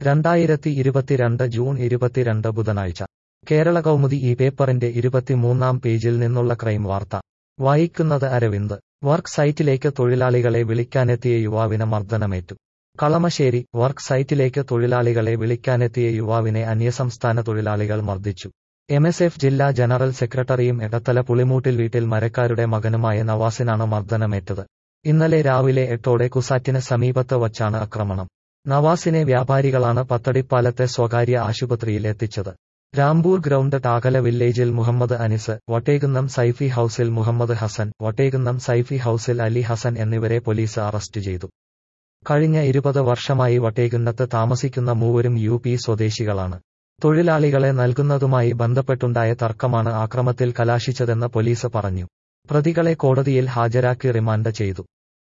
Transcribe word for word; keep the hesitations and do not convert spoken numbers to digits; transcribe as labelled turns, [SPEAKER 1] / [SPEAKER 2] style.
[SPEAKER 1] രണ്ടായിരത്തി ഇരുപത്തിരണ്ട് ജൂൺ ഇരുപത്തിരണ്ട് ബുധനാഴ്ച കേരള കൗമുദി ഈ പേപ്പറിന്റെ ഇരുപത്തിമൂന്നാം പേജിൽ നിന്നുള്ള ക്രൈം വാർത്ത വായിക്കുന്നത് അരവിന്ദ്. വർക്ക് സൈറ്റിലേക്ക് തൊഴിലാളികളെ വിളിക്കാനെത്തിയ യുവാവിന് മർദ്ദനമേറ്റു. കളമശ്ശേരി. വർക്ക് സൈറ്റിലേക്ക് തൊഴിലാളികളെ വിളിക്കാനെത്തിയ യുവാവിനെ അന്യസംസ്ഥാന തൊഴിലാളികൾ മർദ്ദിച്ചു. എം എസ് എഫ് ജില്ലാ ജനറൽ സെക്രട്ടറിയും എടത്തല പുളിമൂട്ടിൽ വീട്ടിൽ മരക്കാരുടെ മകനുമായ നവാസിനാണ് മർദ്ദനമേറ്റത്. ഇന്നലെ രാവിലെ എട്ടോടെ കുസാറ്റിന് സമീപത്ത് വച്ചാണ് ആക്രമണം. നവാസിനെ വ്യാപാരികളാണ് പത്തടിപ്പാലത്തെ സ്വകാര്യ ആശുപത്രിയിൽ എത്തിച്ചത്. രാംപൂർ ഗ്രൗണ്ട് ടാകല വില്ലേജിൽ മുഹമ്മദ് അനിസ്, വട്ടേകുന്നം സൈഫി ഹൌസിൽ മുഹമ്മദ് ഹസൻ, വട്ടേകുന്നം സൈഫി ഹൌസിൽ അലി ഹസൻ എന്നിവരെ പോലീസ് അറസ്റ്റ് ചെയ്തു. കഴിഞ്ഞ ഇരുപത് വർഷമായി വട്ടേകുന്നത്ത് താമസിക്കുന്ന മൂവരും യു പി സ്വദേശികളാണ്. തൊഴിലാളികളെ നൽകുന്നതുമായി ബന്ധപ്പെട്ടുണ്ടായ തർക്കമാണ് ആക്രമത്തിൽ കലാശിച്ചതെന്ന് പോലീസ് പറഞ്ഞു. പ്രതികളെ കോടതിയിൽ ഹാജരാക്കി റിമാൻഡ് ചെയ്തു.